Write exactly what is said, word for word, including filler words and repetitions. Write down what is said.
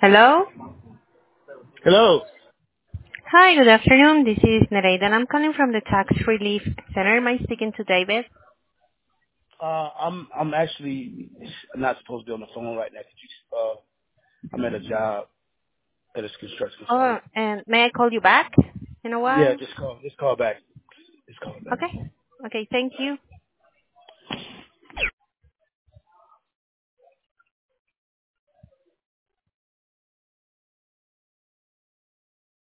Hello? Hello. Hi, good afternoon. This is Nereida, and I'm calling from the Tax Relief Center. Am I speaking to David? Uh, I'm I'm actually not supposed to be on the phone right now. Could you, uh, I'm at a job at a construction Oh, site. and may I call you back in a Yeah, while? just call. Just call back. Just call back. Okay. Okay, thank you.